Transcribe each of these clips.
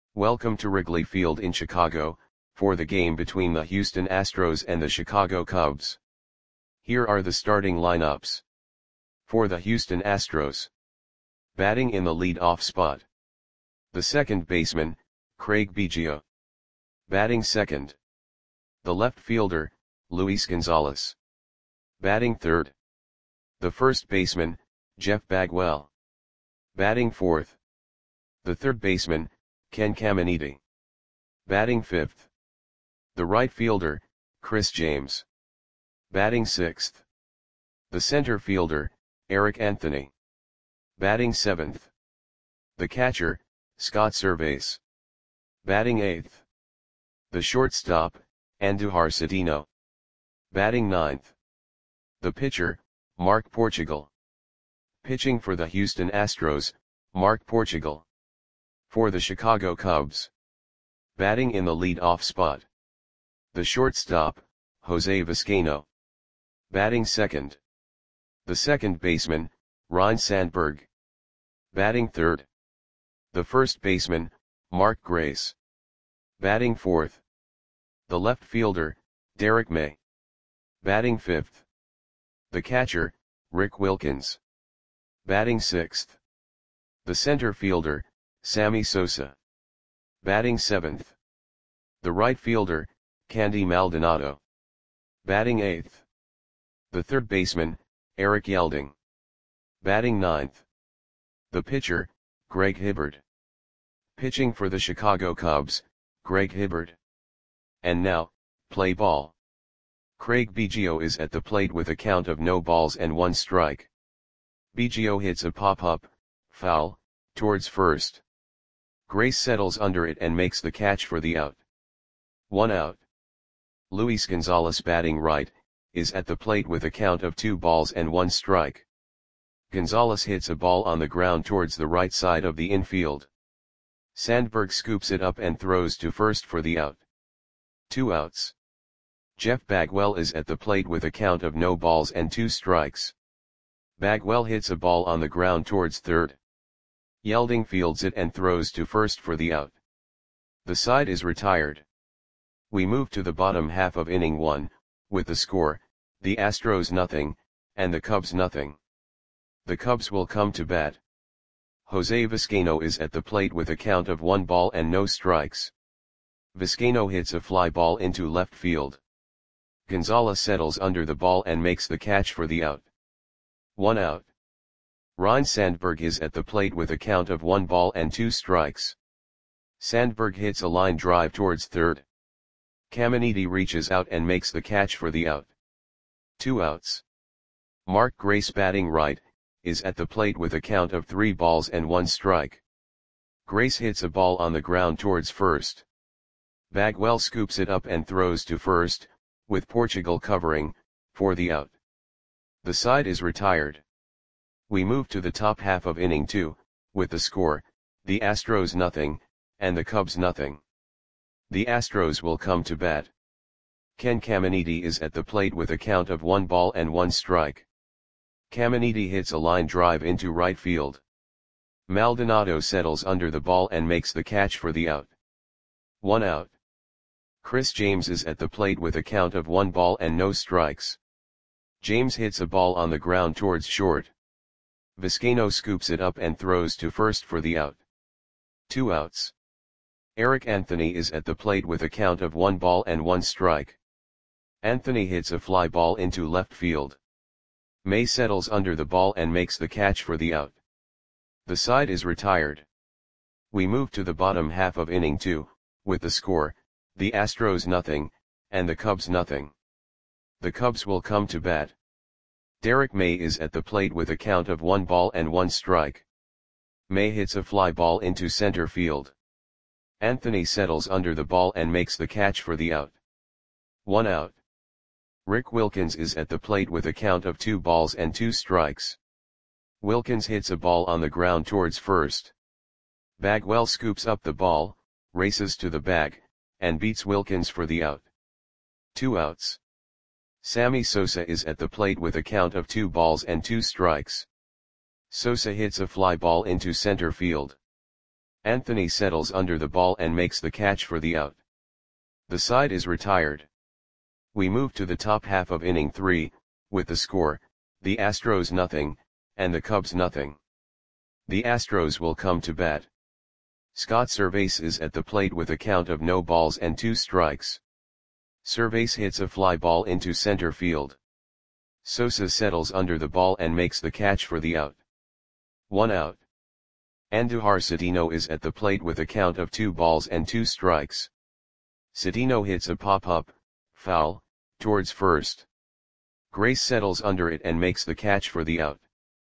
Welcome to Wrigley Field in Chicago, for the game between the Houston Astros and the Chicago Cubs. Here are the starting lineups. For the Houston Astros. Batting in the lead-off spot. The second baseman, Craig Biggio. Batting second. The left fielder, Luis Gonzalez. Batting third. The first baseman, Jeff Bagwell. Batting fourth. The third baseman, Ken Caminiti. Batting fifth. The right fielder, Chris James. Batting sixth. The center fielder, Eric Anthony. Batting seventh. The catcher, Scott Servais. Batting eighth. The shortstop, Andujar Cedeno. Batting ninth. The pitcher, Mark Portugal. Pitching for the Houston Astros, Mark Portugal. For the Chicago Cubs. Batting in the lead-off spot. The shortstop, Jose Vizcaino. Batting second. The second baseman, Ryne Sandberg. Batting third. The first baseman, Mark Grace. Batting fourth. The left fielder, Derek May. Batting fifth. The catcher, Rick Wilkins. Batting sixth. The center fielder, Sammy Sosa. Batting seventh. The right fielder, Candy Maldonado. Batting eighth. The third baseman, Eric Yelding. Batting ninth. The pitcher, Greg Hibbard. Pitching for the Chicago Cubs, Greg Hibbard. And now, play ball. Craig Biggio is at the plate with a count of no balls and one strike. Biggio hits a pop-up, foul, towards first. Grace settles under it and makes the catch for the out. 1 out. Luis Gonzalez, batting right, is at the plate with a count of 2 balls and 1 strike. Gonzalez hits a ball on the ground towards the right side of the infield. Sandberg scoops it up and throws to first for the out. 2 outs. Jeff Bagwell is at the plate with a count of no balls and 2 strikes. Bagwell hits a ball on the ground towards third. Yelding fields it and throws to first for the out. The side is retired. We move to the bottom half of inning 1, with the score, the Astros nothing, and the Cubs nothing. The Cubs will come to bat. Jose Vizcaino is at the plate with a count of 1 ball and no strikes. Vizcaino hits a fly ball into left field. Gonzalez settles under the ball and makes the catch for the out. 1 out. Ryne Sandberg is at the plate with a count of 1 ball and 2 strikes. Sandberg hits a line drive towards third. Caminiti reaches out and makes the catch for the out. 2 outs. Mark Grace, batting right, is at the plate with a count of 3 balls and 1 strike. Grace hits a ball on the ground towards first. Bagwell scoops it up and throws to first, with Portugal covering, for the out. The side is retired. We move to the top half of inning 2, with the score, the Astros nothing, and the Cubs nothing. The Astros will come to bat. Ken Caminiti is at the plate with a count of 1 ball and 1 strike. Caminiti hits a line drive into right field. Maldonado settles under the ball and makes the catch for the out. 1 out. Chris James is at the plate with a count of 1 ball and no strikes. James hits a ball on the ground towards short. Vizcaino scoops it up and throws to first for the out. 2 outs. Eric Anthony is at the plate with a count of 1 ball and 1 strike. Anthony hits a fly ball into left field. May settles under the ball and makes the catch for the out. The side is retired. We move to the bottom half of inning 2, with the score, the Astros nothing, and the Cubs nothing. The Cubs will come to bat. Derek May is at the plate with a count of 1 ball and 1 strike. May hits a fly ball into center field. Anthony settles under the ball and makes the catch for the out. 1 out. Rick Wilkins is at the plate with a count of 2 balls and 2 strikes. Wilkins hits a ball on the ground towards first. Bagwell scoops up the ball, races to the bag, and beats Wilkins for the out. 2 outs. Sammy Sosa is at the plate with a count of 2 balls and 2 strikes. Sosa hits a fly ball into center field. Anthony settles under the ball and makes the catch for the out. The side is retired. We move to the top half of inning 3, with the score, the Astros nothing, and the Cubs nothing. The Astros will come to bat. Scott Servais is at the plate with a count of no balls and 2 strikes. Servais hits a fly ball into center field. Sosa settles under the ball and makes the catch for the out. 1 out. Andujar Cedeno is at the plate with a count of 2 balls and 2 strikes. Cedeno hits a pop-up, foul, towards first. Grace settles under it and makes the catch for the out.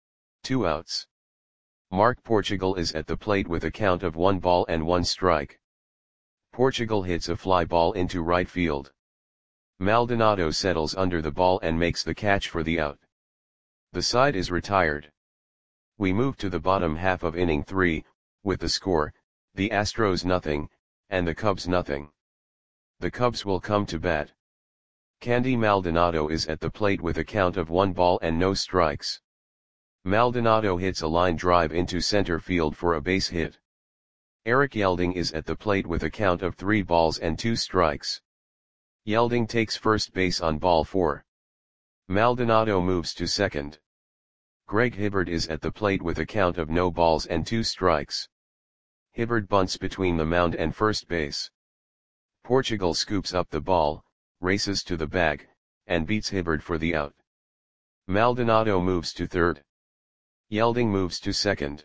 2 outs. Mark Portugal is at the plate with a count of 1 ball and 1 strike. Portugal hits a fly ball into right field. Maldonado settles under the ball and makes the catch for the out. The side is retired. We move to the bottom half of inning 3, with the score, the Astros nothing, and the Cubs nothing. The Cubs will come to bat. Candy Maldonado is at the plate with a count of 1 ball and no strikes. Maldonado hits a line drive into center field for a base hit. Eric Yelding is at the plate with a count of 3 balls and 2 strikes. Yelding takes first base on ball 4. Maldonado moves to second. Greg Hibbert is at the plate with a count of no balls and 2 strikes. Hibbert bunts between the mound and first base. Portugal scoops up the ball, races to the bag, and beats Hibbert for the out. Maldonado moves to third. Yelding moves to second.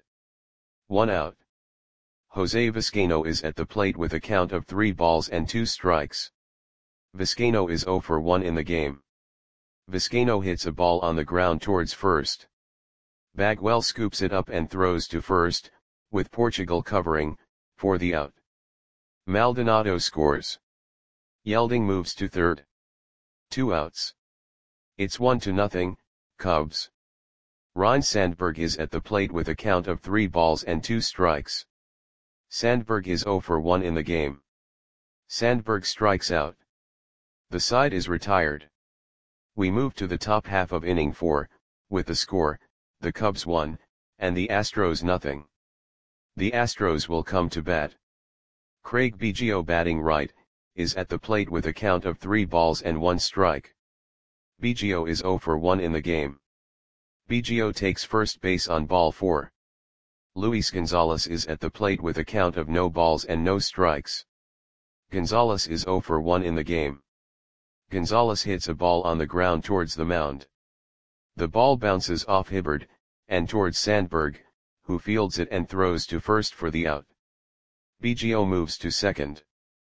1 out. Jose Vizcaino is at the plate with a count of 3 balls and 2 strikes. Vizcaino is 0 for 1 in the game. Vizcaino hits a ball on the ground towards first. Bagwell scoops it up and throws to first, with Portugal covering, for the out. Maldonado scores. Yelding moves to third. 2 outs. It's 1-0, Cubs. Ryne Sandberg is at the plate with a count of 3 balls and 2 strikes. Sandberg is 0 for 1 in the game. Sandberg strikes out. The side is retired. We move to the top half of inning 4, with the score, the Cubs 1, and the Astros nothing. The Astros will come to bat. Craig Biggio batting right, is at the plate with a count of 3 balls and 1 strike. Biggio is 0 for 1 in the game. Biggio takes first base on ball 4. Luis Gonzalez is at the plate with a count of no balls and no strikes. Gonzalez is 0 for 1 in the game. Gonzalez hits a ball on the ground towards the mound. The ball bounces off Hibbert, and towards Sandberg, who fields it and throws to first for the out. Biggio moves to second.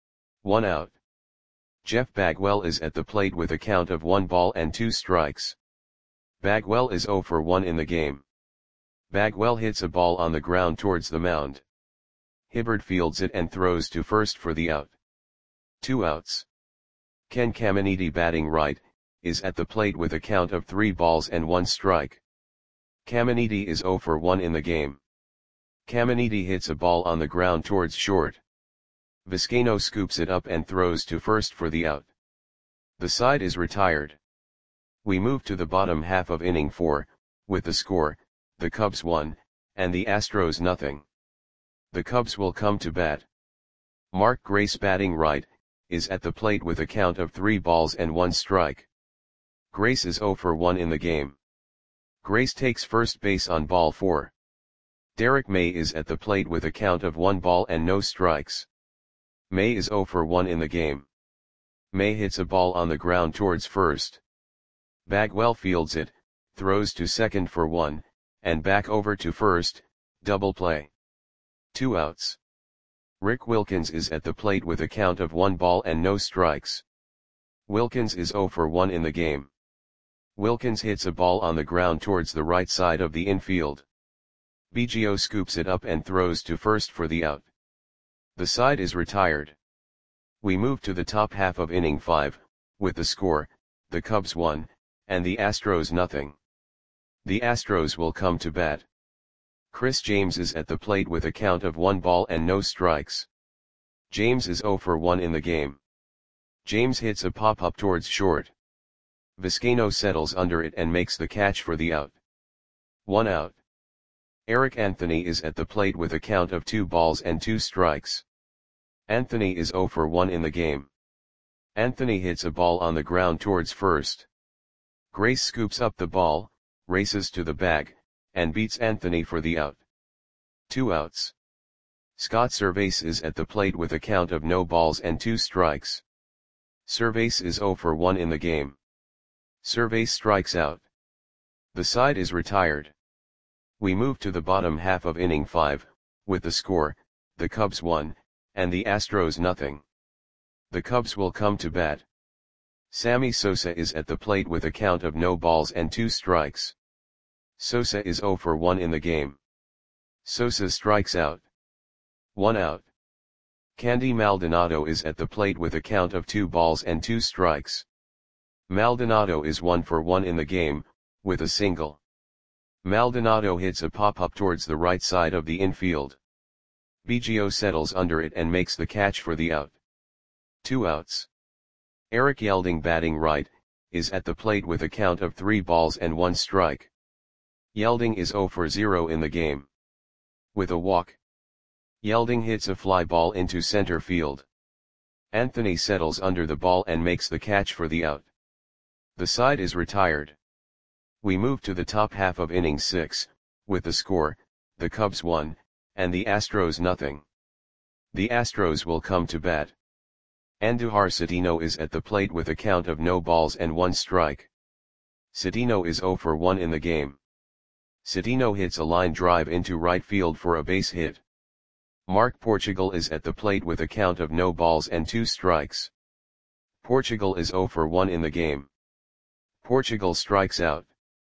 1 out. Jeff Bagwell is at the plate with a count of 1 ball and 2 strikes. Bagwell is 0 for 1 in the game. Bagwell hits a ball on the ground towards the mound. Hibbert fields it and throws to first for the out. 2 outs. Ken Caminiti batting right, is at the plate with a count of 3 balls and 1 strike. Caminiti is 0 for 1 in the game. Caminiti hits a ball on the ground towards short. Vizcaino scoops it up and throws to first for the out. The side is retired. We move to the bottom half of inning 4, with the score, the Cubs 1, and the Astros nothing. The Cubs will come to bat. Mark Grace batting right, is at the plate with a count of 3 balls and 1 strike. Grace is 0 for 1 in the game. Grace takes first base on ball 4. Derek May is at the plate with a count of 1 ball and no strikes. May is 0 for 1 in the game. May hits a ball on the ground towards first. Bagwell fields it, throws to second for 1, and back over to first, double play. 2 outs. Rick Wilkins is at the plate with a count of 1 ball and no strikes. Wilkins is 0 for 1 in the game. Wilkins hits a ball on the ground towards the right side of the infield. Biggio scoops it up and throws to first for the out. The side is retired. We move to the top half of inning 5, with the score, the Cubs 1, and the Astros nothing. The Astros will come to bat. Chris James is at the plate with a count of 1 ball and no strikes. James is 0 for 1 in the game. James hits a pop-up towards short. Vizcaino settles under it and makes the catch for the out. 1 out. Eric Anthony is at the plate with a count of 2 balls and 2 strikes. Anthony is 0 for 1 in the game. Anthony hits a ball on the ground towards first. Grace scoops up the ball, races to the bag, and beats Anthony for the out. 2 outs. Scott Servais is at the plate with a count of no balls and 2 strikes. Servais is 0 for 1 in the game. Servais strikes out. The side is retired. We move to the bottom half of inning 5, with the score, the Cubs 1, and the Astros nothing. The Cubs will come to bat. Sammy Sosa is at the plate with a count of no balls and 2 strikes. Sosa is 0 for 1 in the game. Sosa strikes out. 1 out. Candy Maldonado is at the plate with a count of 2 balls and 2 strikes. Maldonado is 1 for 1 in the game, with a single. Maldonado hits a pop-up towards the right side of the infield. Biggio settles under it and makes the catch for the out. 2 outs. Eric Yelding, batting right, is at the plate with a count of 3 balls and 1 strike. Yelding is 0 for 0 in the game. With a walk, Yelding hits a fly ball into center field. Anthony settles under the ball and makes the catch for the out. The side is retired. We move to the top half of inning 6, with the score, the Cubs 1, and the Astros nothing. The Astros will come to bat. Andujar Cedeno is at the plate with a count of no balls and 1 strike. Cedeno is 0 for 1 in the game. Cedeno hits a line drive into right field for a base hit. Mark Portugal is at the plate with a count of no balls and 2 strikes. Portugal is 0 for 1 in the game. Portugal strikes out.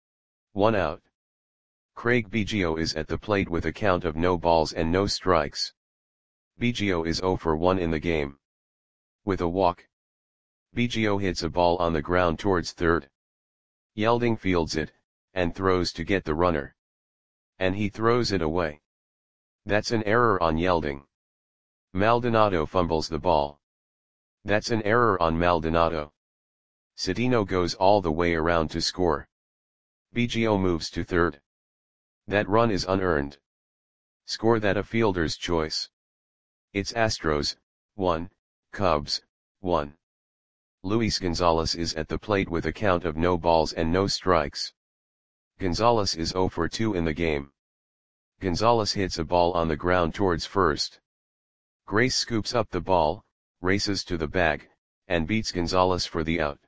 1 out. Craig Biggio is at the plate with a count of no balls and no strikes. Biggio is 0 for 1 in the game. With a walk, Biggio hits a ball on the ground towards third. Yelding fields it, and throws to get the runner. And he throws it away. That's an error on Yelding. Maldonado fumbles the ball. That's an error on Maldonado. Cedeno goes all the way around to score. Biggio moves to third. That run is unearned. Score that a fielder's choice. It's Astros, 1, Cubs, 1. Luis Gonzalez is at the plate with a count of no balls and no strikes. Gonzalez is 0 for 2 in the game. Gonzalez hits a ball on the ground towards first. Grace scoops up the ball, races to the bag, and beats Gonzalez for the out.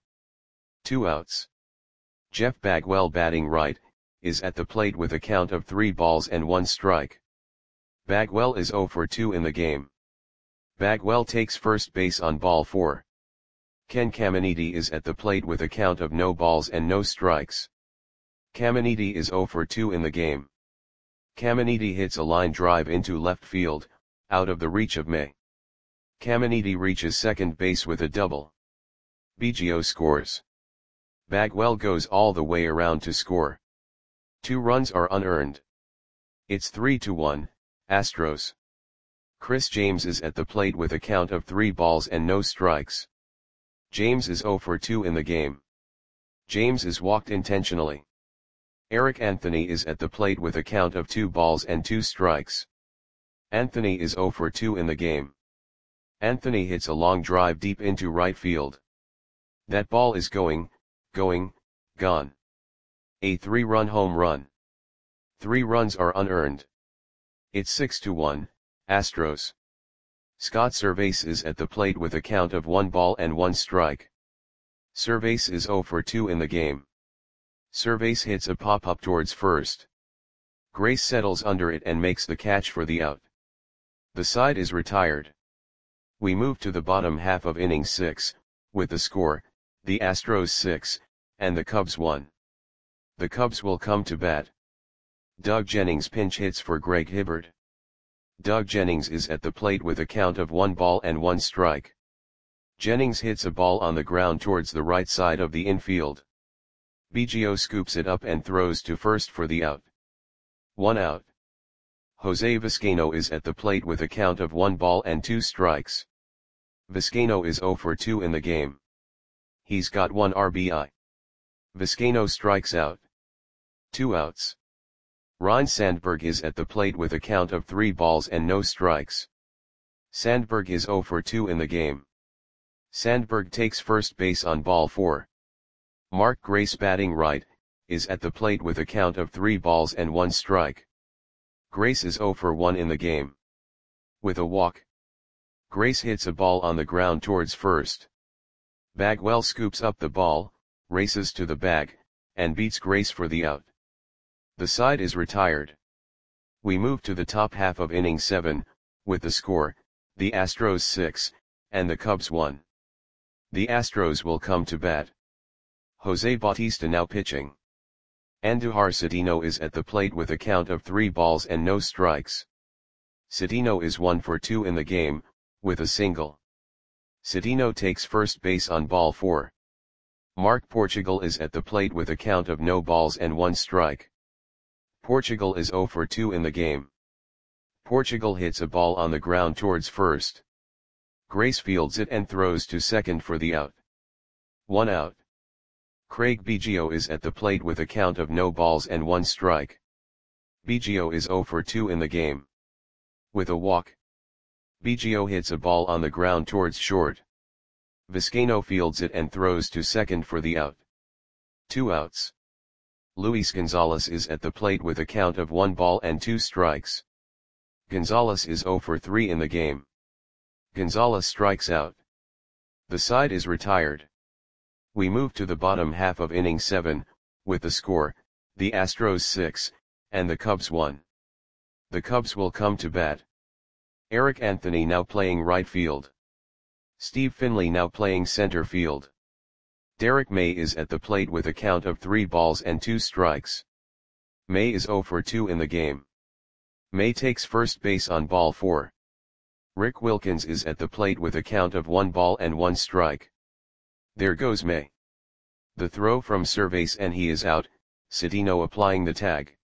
2 outs. Jeff Bagwell, batting right, is at the plate with a count of 3 balls and 1 strike. Bagwell is 0 for 2 in the game. Bagwell takes first base on ball 4. Ken Caminiti is at the plate with a count of no balls and no strikes. Caminiti is 0 for 2 in the game. Caminiti hits a line drive into left field, out of the reach of May. Caminiti reaches second base with a double. Biggio scores. Bagwell goes all the way around to score. 2 runs are unearned. It's 3-1, Astros. Chris James is at the plate with a count of 3 balls and no strikes. James is 0 for 2 in the game. James is walked intentionally. Eric Anthony is at the plate with a count of 2 balls and 2 strikes. Anthony is 0 for 2 in the game. Anthony hits a long drive deep into right field. That ball is gone. A 3-run home run. 3 runs are unearned. It's 6-1, Astros. Scott Servais is at the plate with a count of 1 ball and 1 strike. Servais is 0 for 2 in the game. Servais hits a pop-up towards first. Grace settles under it and makes the catch for the out. The side is retired. We move to the bottom half of inning 6, with the score, the Astros 6, and the Cubs 1. The Cubs will come to bat. Doug Jennings pinch hits for Greg Hibbert. Doug Jennings is at the plate with a count of 1 ball and 1 strike. Jennings hits a ball on the ground towards the right side of the infield. Biggio scoops it up and throws to first for the out. 1 out. Jose Vizcaino is at the plate with a count of 1 ball and 2 strikes. Vizcaino is 0 for 2 in the game. He's got 1 RBI. Vizcaino strikes out. 2 outs. Ryne Sandberg is at the plate with a count of 3 balls and no strikes. Sandberg is 0 for 2 in the game. Sandberg takes first base on ball 4. Mark Grace, batting right, is at the plate with a count of 3 balls and 1 strike. Grace is 0 for 1 in the game. With a walk, Grace hits a ball on the ground towards first. Bagwell scoops up the ball, races to the bag, and beats Grace for the out. The side is retired. We move to the top half of inning 7, with the score, the Astros 6, and the Cubs 1. The Astros will come to bat. Jose Bautista now pitching. Andujar Cedeno is at the plate with a count of 3 balls and no strikes. Cedeno is 1 for 2 in the game, with a single. Cedeno takes first base on ball 4. Mark Portugal is at the plate with a count of no balls and 1 strike. Portugal is 0 for 2 in the game. Portugal hits a ball on the ground towards first. Grace fields it and throws to second for the out. 1 out. Craig Biggio is at the plate with a count of no balls and 1 strike. Biggio is 0 for 2 in the game. With a walk, Biggio hits a ball on the ground towards short. Vizcaino fields it and throws to second for the out. 2 outs. Luis Gonzalez is at the plate with a count of 1 ball and 2 strikes. Gonzalez is 0 for 3 in the game. Gonzalez strikes out. The side is retired. We move to the bottom half of inning 7, with the score, the Astros 6, and the Cubs 1. The Cubs will come to bat. Eric Anthony now playing right field. Steve Finley now playing center field. Derek May is at the plate with a count of 3 balls and 2 strikes. May is 0 for 2 in the game. May takes first base on ball 4. Rick Wilkins is at the plate with a count of 1 ball and 1 strike. There goes May. The throw from Cervais and he is out, Cedeno applying the tag.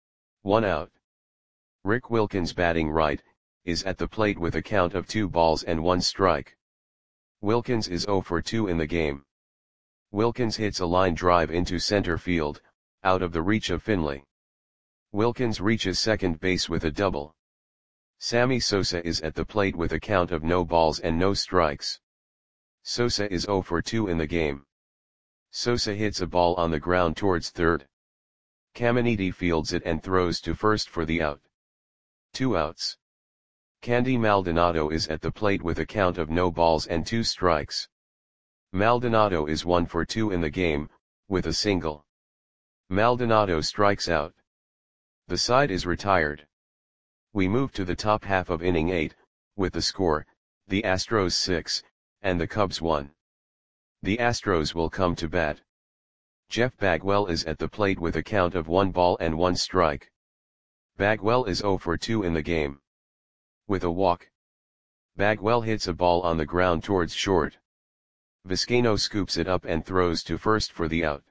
1 out. Rick Wilkins, batting right, is at the plate with a count of 2 balls and 1 strike. Wilkins is 0 for 2 in the game. Wilkins hits a line drive into center field, out of the reach of Finley. Wilkins reaches second base with a double. Sammy Sosa is at the plate with a count of no balls and no strikes. Sosa is 0 for 2 in the game. Sosa hits a ball on the ground towards third. Caminiti fields it and throws to first for the out. 2 outs. Candy Maldonado is at the plate with a count of no balls and 2 strikes. Maldonado is 1 for 2 in the game, with a single. Maldonado strikes out. The side is retired. We move to the top half of inning 8, with the score, the Astros 6, and the Cubs 1. The Astros will come to bat. Jeff Bagwell is at the plate with a count of 1 ball and 1 strike. Bagwell is 0 for 2 in the game. With a walk, Bagwell hits a ball on the ground towards short. Vizcaino scoops it up and throws to first for the out.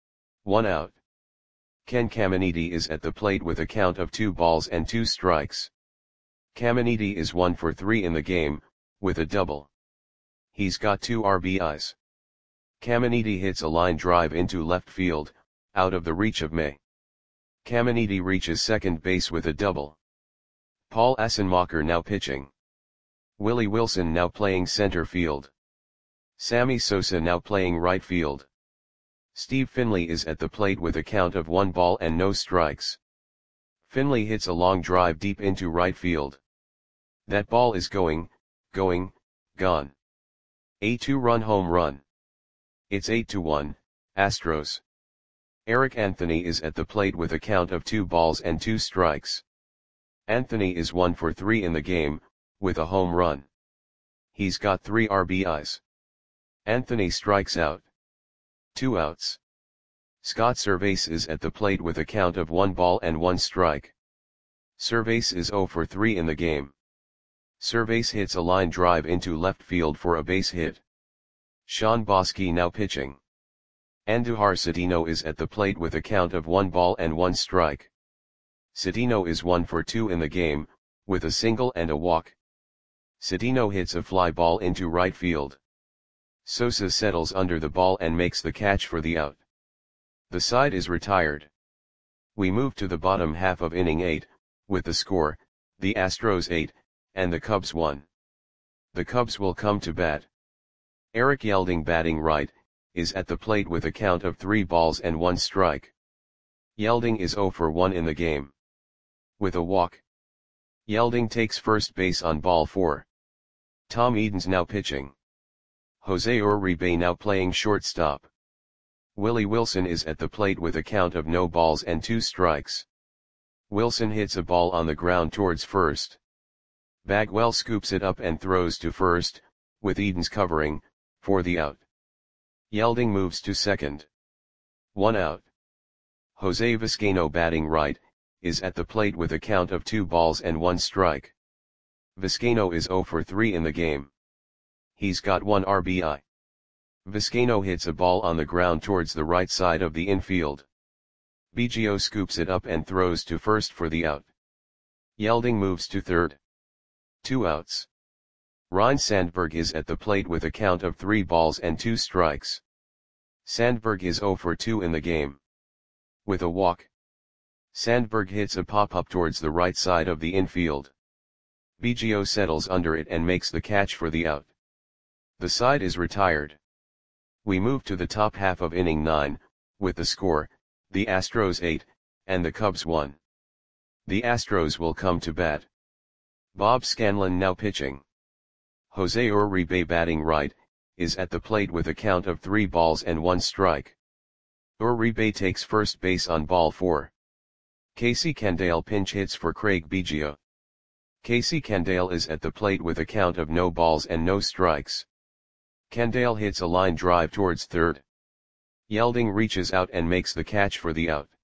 1 out. Ken Caminiti is at the plate with a count of 2 balls and 2 strikes. Caminiti is 1 for 3 in the game, with a double. He's got 2 RBIs. Caminiti hits a line drive into left field, out of the reach of May. Caminiti reaches second base with a double. Paul Assenmacher now pitching. Willie Wilson now playing center field. Sammy Sosa now playing right field. Steve Finley is at the plate with a count of 1 ball and no strikes. Finley hits a long drive deep into right field. That ball is gone. A 2-run home run. It's 8-1, Astros. Eric Anthony is at the plate with a count of 2 balls and 2 strikes. Anthony is 1 for 3 in the game, with a home run. He's got 3 RBIs. Anthony strikes out. 2 outs. Scott Cervais is at the plate with a count of 1 ball and 1 strike. Cervais is 0 for 3 in the game. Cervais hits a line drive into left field for a base hit. Sean Bosky now pitching. Andujar Cedeno is at the plate with a count of 1 ball and 1 strike. Cedeno is 1 for 2 in the game, with a single and a walk. Cedeno hits a fly ball into right field. Sosa settles under the ball and makes the catch for the out. The side is retired. We move to the bottom half of inning 8, with the score, the Astros 8, and the Cubs 1. The Cubs will come to bat. Eric Yelding, batting right, is at the plate with a count of 3 balls and 1 strike. Yelding is 0 for 1 in the game. With a walk. Yelding takes first base on ball 4. Tom Edens now pitching. Jose Uribe now playing shortstop. Willie Wilson is at the plate with a count of no balls and 2 strikes. Wilson hits a ball on the ground towards first. Bagwell scoops it up and throws to first, with Edens covering, for the out. Yelding moves to second. 1 out. Jose Vizcaino, batting right, is at the plate with a count of 2 balls and 1 strike. Vizcaino is 0 for 3 in the game. He's got 1 RBI. Vizcaino hits a ball on the ground towards the right side of the infield. Biggio scoops it up and throws to first for the out. Yelding moves to third. 2 outs. Ryne Sandberg is at the plate with a count of 3 balls and 2 strikes. Sandberg is 0 for 2 in the game. With a walk. Sandberg hits a pop-up towards the right side of the infield. Biggio settles under it and makes the catch for the out. The side is retired. We move to the top half of inning 9, with the score, the Astros 8, and the Cubs 1. The Astros will come to bat. Bob Scanlon now pitching. Jose Uribe, batting right, is at the plate with a count of 3 balls and 1 strike. Uribe takes first base on ball 4. Casey Candaele pinch hits for Craig Biggio. Casey Candaele is at the plate with a count of no balls and no strikes. Candaele hits a line drive towards third. Yelding reaches out and makes the catch for the out.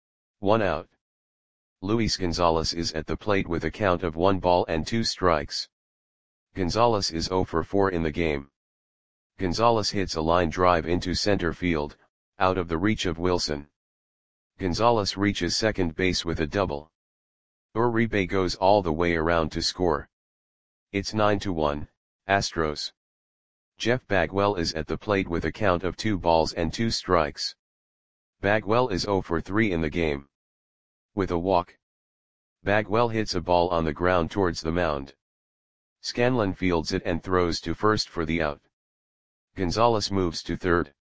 1 out. Luis Gonzalez is at the plate with a count of 1 ball and 2 strikes. Gonzalez is 0 for 4 in the game. Gonzalez hits a line drive into center field, out of the reach of Wilson. Gonzalez reaches second base with a double. Uribe goes all the way around to score. It's 9-1, Astros. Jeff Bagwell is at the plate with a count of 2 balls and 2 strikes. Bagwell is 0 for 3 in the game. With a walk. Bagwell hits a ball on the ground towards the mound. Scanlon fields it and throws to first for the out. Gonzalez moves to third.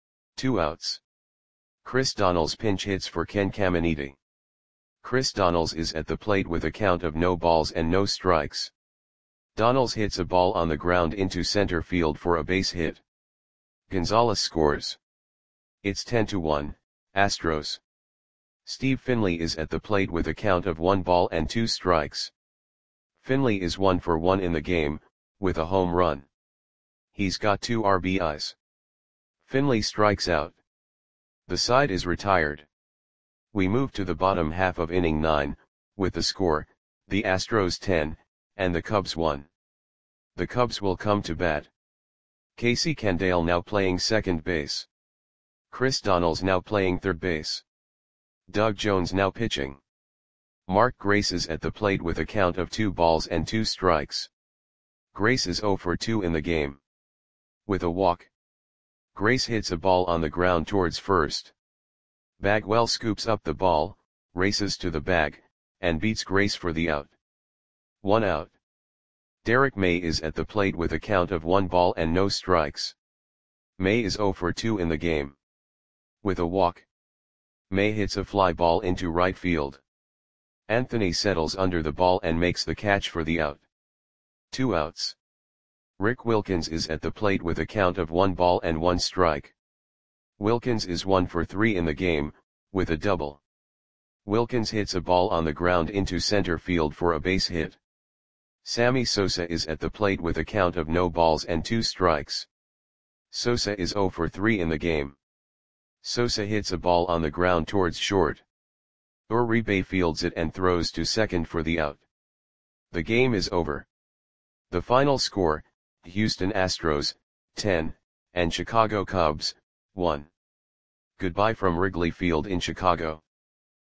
2 outs. Chris Donnells pinch hits for Ken Caminiti. Chris Donnells is at the plate with a count of no balls and no strikes. Donnells hits a ball on the ground into center field for a base hit. Gonzalez scores. It's 10-1, Astros. Steve Finley is at the plate with a count of 1 ball and 2 strikes. Finley is 1 for 1 in the game, with a home run. He's got 2 RBIs. Finley strikes out. The side is retired. We move to the bottom half of inning 9, with the score, the Astros 10, and the Cubs 1. The Cubs will come to bat. Casey Candaele now playing second base. Chris Donnells now playing third base. Doug Jones now pitching. Mark Grace is at the plate with a count of 2 balls and 2 strikes. Grace is 0 for 2 in the game. With a walk. Grace hits a ball on the ground towards first. Bagwell scoops up the ball, races to the bag, and beats Grace for the out. 1 out. Derek May is at the plate with a count of 1 ball and no strikes. May is 0 for 2 in the game. With a walk. May hits a fly ball into right field. Anthony settles under the ball and makes the catch for the out. 2 outs. Rick Wilkins is at the plate with a count of 1 ball and 1 strike. Wilkins is 1 for 3 in the game, with a double. Wilkins hits a ball on the ground into center field for a base hit. Sammy Sosa is at the plate with a count of no balls and 2 strikes. Sosa is 0 for 3 in the game. Sosa hits a ball on the ground towards short. Uribe fields it and throws to second for the out. The game is over. The final score, Houston Astros, 10, and Chicago Cubs, 1. Goodbye from Wrigley Field in Chicago.